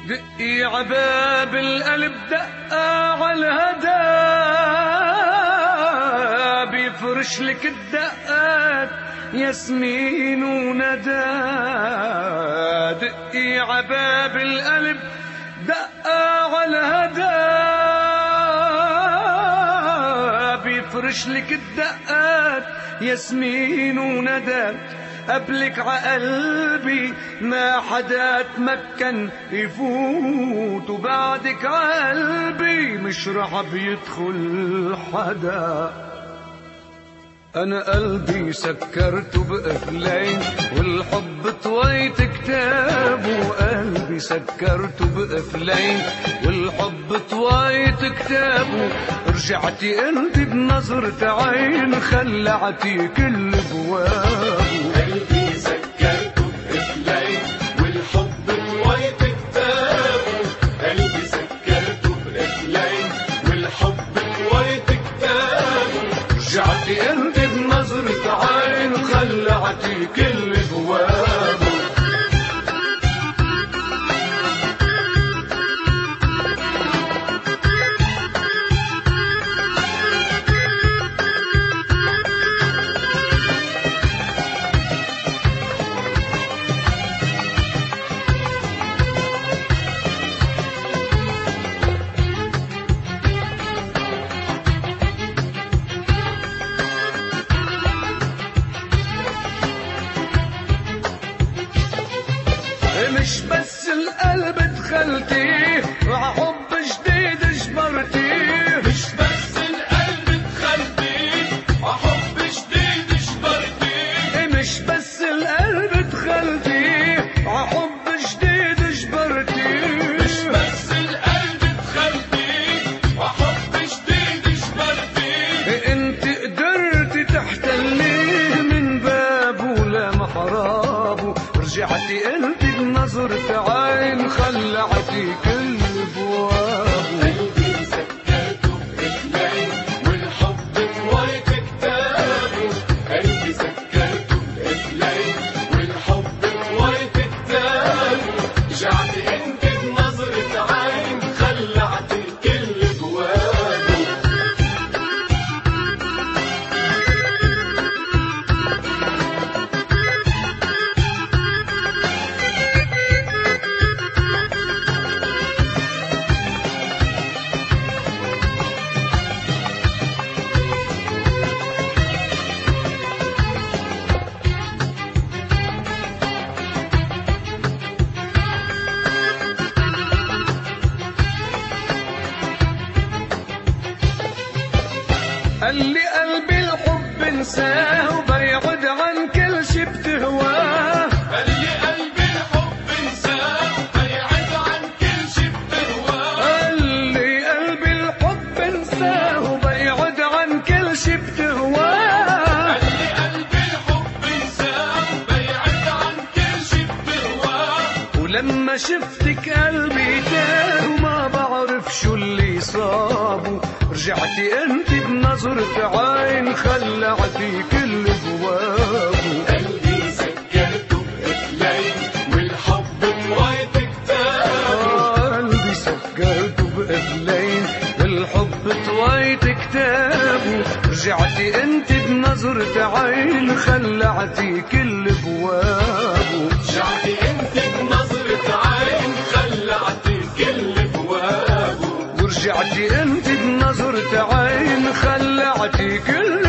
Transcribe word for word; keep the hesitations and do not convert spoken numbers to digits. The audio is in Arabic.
دقي عباب القلب دقة عالهدى بيفرش لك الدقات ياسمين وندى. دقي عباب القلب دقة عالهدى بيفرش لك الدقات ياسمين وندى. قبلك عقلبي ما حدا تمكن يفوت وبعدك عقلبي مش رح بيدخل حدا. أنا قلبي سكرته بقفلين والحب طويت كتابه. قلبي سكرته بقفلين والحب طويت كتابه. رجعتي انت بنظرة عين خلعتي كل بوابه. قلبي سكرته بقفلين والحب طويت كتابه. قلبي سكرته بقفلين والحب طويت كتابه. رجعتي انت بنظرة عين خلعتي كل بوابه. مش بس القلب دخلتي وحب جديد جبرتي. مش بس القلب دخلتي وحب جديد جبرتي. مش بس القلب دخلتي وحب جديد جبرتي. مش بس القلب دخلتي وحب جديد جبرتي. انت قدرتي تحتليه من بابه لمحرابه. رجعتي انت بنظرة عين خلعتي كل بوابه. قلبي سكرته بقفلين والحب طويت كتابه. قلبي سكرته بقفلين والحب طويت كتابه. رجعتي انت بنظرة عين خلعتي كل بوابه. قال لي قلبي الحب انساه وبيعد عن كل شي بتهواه. قال لي قلبي الحب انساه وبيعد عن كل شي بتهواه. قال لي قلبي الحب انساه وبيعد عن كل شي بتهواه. قال لي قلبي الحب انساه وبيعد عن كل شي بتهواه. ولما شفتك قلبي تاه وما بعرف شو اللي صابه. رجعتي انت بنظرة عين خلعتي كل بوابه. قلبي سكرته بقفلين والحب طويت كتابه. قلبي سكرته بقفلين والحب طويت كتابه. رجعتي انت بنظرة عين خلعتي كل بوابه. رجعتي انت بنظرة عين خلعتي كل بوابه. ورجعتي انت بنظرة عين خلعتي كل